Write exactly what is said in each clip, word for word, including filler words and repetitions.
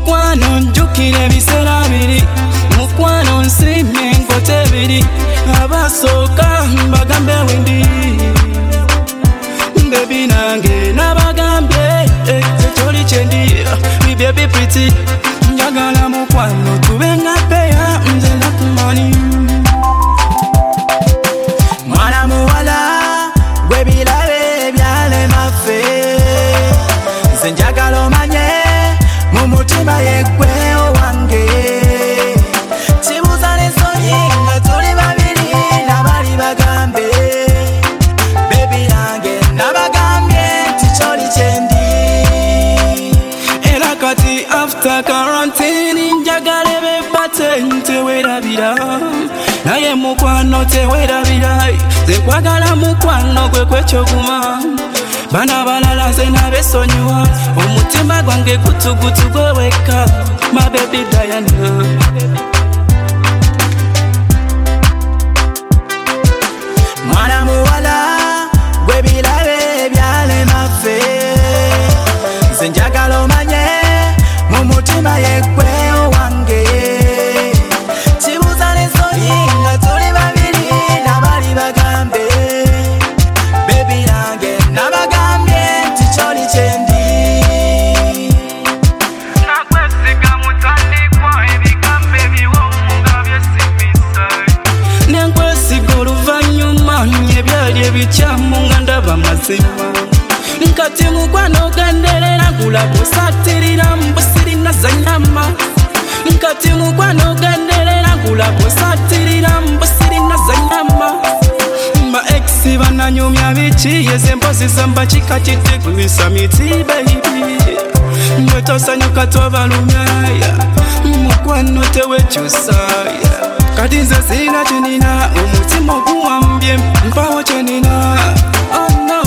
mukwano njukire biseera biri mukwano nsiime enkote ebiri abasooka mbagambe wendi bebi nange nabagambye ekyoli kyendi bibye bipiti njagala mukwano tube nga peya nze nakumani mwana muwala gwe birabe byalema ffe nze njagala omanye mu mutima yeggwe owange kibuuza n'ensonyi nga tuli babiri nabali bagambe bebi yange nabagambye nti kyoli kyendi era kati after quarantine njagala ebepate tewerabira naye mukwano tewerabira nze nkwagala mukwano gwe kwekyoguma bana balala nze nabesonyiwa omutima gwange gutugutu gwe wekka my baby Diana mwana muwala gwe birabe byalema ffe nze njagala omanye mu mutima yeggwe owange kibuuza n'ensonyi nga tuli babiri nabali bagambe bebi yange nabagambye nti kyoli kyendi nakwesiga mutandikwa ebigambo ebiwoomu nga byesimisa nenkwesiga oluvannyuma ebyali ebikyamu nga ndaba mazima nkati mukwano genderera gulabo satirira mbusirina zanyama nkati mukwano genderera gulabo satirira mbusirina zanyama mba exi bananyumya biki yeze mpozi zamba kika kitegulisa miti baby mwe tosanyuka tobalumyaya mukwano tewekyusaya kati nze sirina kyenina omutima oguwambye mpawo kyenina oh no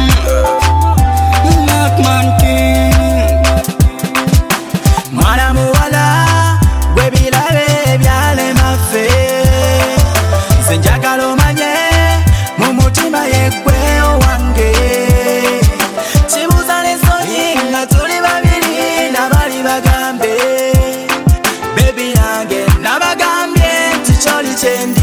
Blackman King mwana muwala gwe birabe byalema ffe nze njagala omanye mu mutima yeggwe owange kibuuza n'ensonyi nga tuli babiri nabali bagambe bebi yange nabagambye nti kyoli kyendi